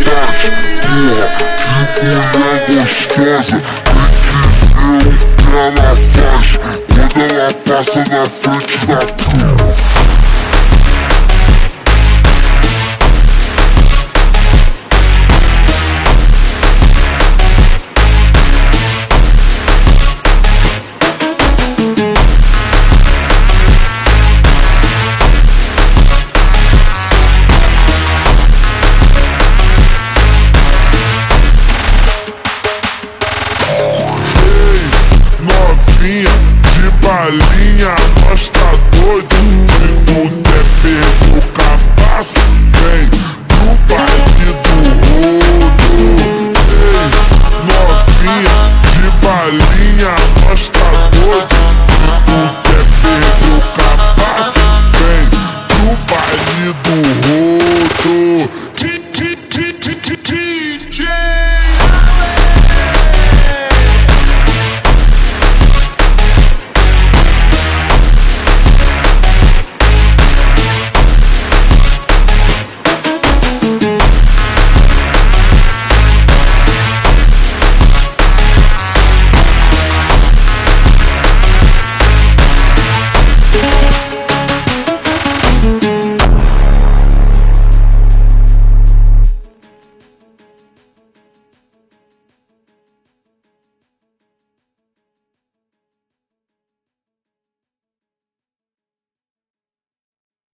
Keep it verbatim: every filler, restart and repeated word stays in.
vontade. Porra, que mulher gostosa, tem que ver o que ela faz quando ela passa na frente da tua. De balinha, nós tá doido. Se tu quer perder o cabaço, vem pro baile do rodo. Ei, novinha, de balinha, nós tá doido. Se tu quer perder o cabaço, vem pro baile do rodo.